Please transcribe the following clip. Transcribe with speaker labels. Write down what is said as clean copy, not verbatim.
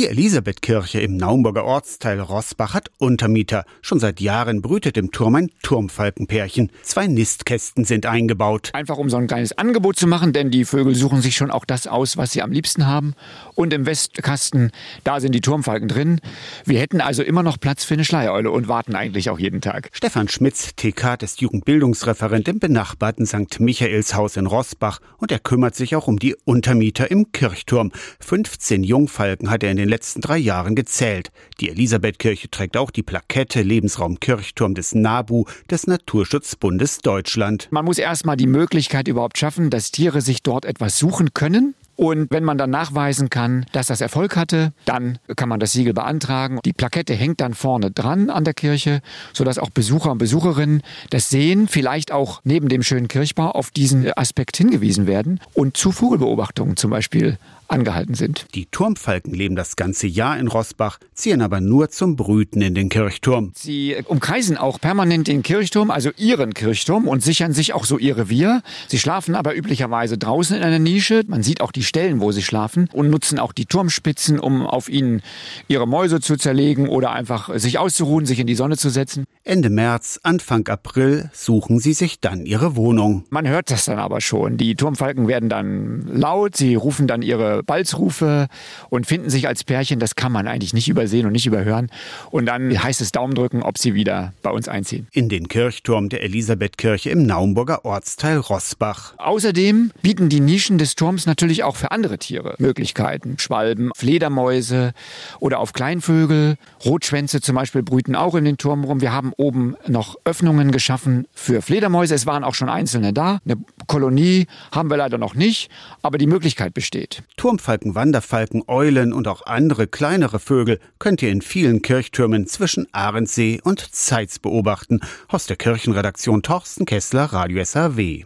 Speaker 1: Die Elisabethkirche im Naumburger Ortsteil Roßbach hat Untermieter. Schon seit Jahren brütet im Turm ein Turmfalkenpärchen. 2 Nistkästen sind eingebaut.
Speaker 2: Einfach um so ein kleines Angebot zu machen, denn die Vögel suchen sich schon auch das aus, was sie am liebsten haben. Und im Westkasten, da sind die Turmfalken drin. Wir hätten also immer noch Platz für eine Schleiereule und warten eigentlich auch jeden Tag.
Speaker 1: Stefan Schmitz, TK, ist Jugendbildungsreferent im benachbarten St. Michaelshaus in Roßbach. Und er kümmert sich auch um die Untermieter im Kirchturm. 15 Jungfalken hat er in den letzten 3 Jahren gezählt. Die Elisabethkirche trägt auch die Plakette Lebensraum Kirchturm des NABU, des Naturschutzbundes Deutschland.
Speaker 2: Man muss erstmal die Möglichkeit überhaupt schaffen, dass Tiere sich dort etwas suchen können. Und wenn man dann nachweisen kann, dass das Erfolg hatte, dann kann man das Siegel beantragen. Die Plakette hängt dann vorne dran an der Kirche, sodass auch Besucher und Besucherinnen das sehen, vielleicht auch neben dem schönen Kirchbau auf diesen Aspekt hingewiesen werden und zu Vogelbeobachtungen zum Beispiel angehalten sind.
Speaker 1: Die Turmfalken leben das ganze Jahr in Roßbach, ziehen aber nur zum Brüten in den Kirchturm.
Speaker 2: Sie umkreisen auch permanent den Kirchturm, also ihren Kirchturm, und sichern sich auch so ihr Revier. Sie schlafen aber üblicherweise draußen in einer Nische. Man sieht auch die Stellen, wo sie schlafen, und nutzen auch die Turmspitzen, um auf ihnen ihre Mäuse zu zerlegen oder einfach sich auszuruhen, sich in die Sonne zu setzen.
Speaker 1: Ende März, Anfang April suchen sie sich dann ihre Wohnung.
Speaker 2: Man hört das dann aber schon. Die Turmfalken werden dann laut, sie rufen dann ihre Balzrufe und finden sich als Pärchen. Das kann man eigentlich nicht übersehen und nicht überhören. Und dann heißt es Daumen drücken, ob sie wieder bei uns einziehen.
Speaker 1: In den Kirchturm der Elisabethkirche im Naumburger Ortsteil Roßbach.
Speaker 2: Außerdem bieten die Nischen des Turms natürlich auch für andere Tiere Möglichkeiten. Schwalben, Fledermäuse oder auf Kleinvögel. Rotschwänze zum Beispiel brüten auch in den Turm rum. Wir haben oben noch Öffnungen geschaffen für Fledermäuse. Es waren auch schon einzelne da. Eine Kolonie haben wir leider noch nicht, aber die Möglichkeit besteht.
Speaker 1: Turmfalken, Wanderfalken, Eulen und auch andere kleinere Vögel könnt ihr in vielen Kirchtürmen zwischen Ahrensee und Zeitz beobachten. Aus der Kirchenredaktion Torsten Kessler, Radio SAW.